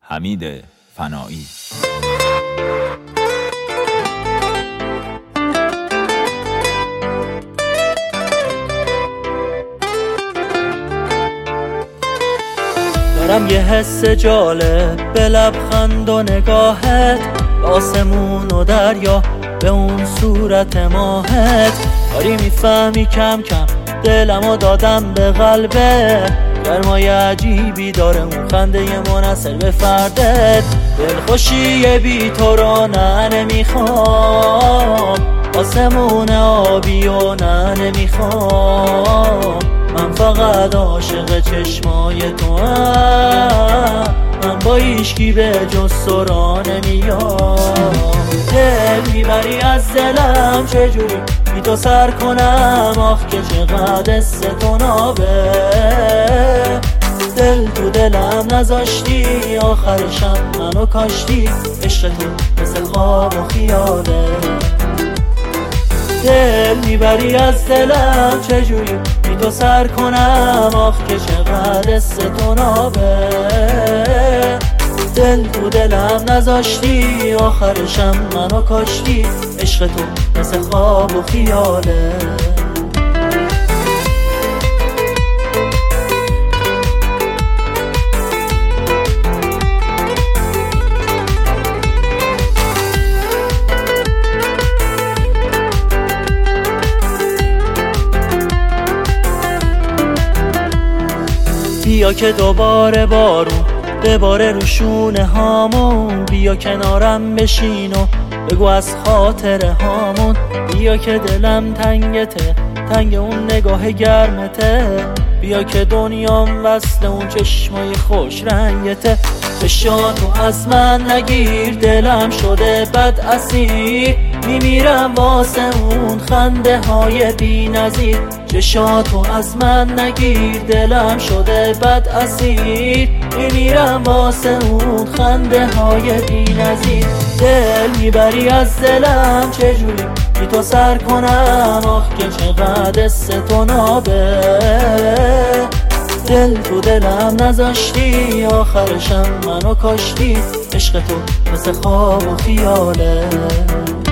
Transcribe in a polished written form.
حمید فنایی. دارم یه حس جالب به لبخند و نگاهت، به آسمون و دریا، به اون صورت ماهت. داری میفهمی کم کم دلمو دادم به قلبه، گرمای عجیبی داره اون خنده منحصر به فردت. دلخوشی بی تو رو نه نمیخوام، آسمون آبی و نه نمیخوام. من فقط عاشق چشمای تو هم، من با هیچکی به جز تو را نمیام. دل میبری از دلم چجوری بی تو سر کنم، آخ که چقدر حس تو نابه. دل تو دلم نذاشتی، آخرشم منو کاشتی. عشق تو مثل خواب و خیاله. دل میبری از دلم چجوری بی تو سر کنم، آخ که چقدر حس تو نابه. دل تو دلم نذاشتی، آخرشم منو کاشتی. عشق تو مثل خواب و خیاله. بیا که دوباره بارون بباره رو شونه هامون، بیا کنارم بشین و بگو از خاطر هامون. بیا که دلم تنگته، تنگ اون نگاه گرمته. بیا که دنیام وصل اون چشمای خوش رنگته. چشاتو از من نگیر، دلم شده بد اسیر. میمیرم واسه اون خنده های بی نظیر. چشاتو از من نگیر، دلم شده بد اسیر. میمیرم واسه اون خنده های بی نظیر. دل میبری از دلم چجوری بی تو سر کنم، آخ که چقدر حس تو نابه. دل تو دلم نذاشتی، آخرشم منو کاشتی. عشق تو مثل خواب و خیاله.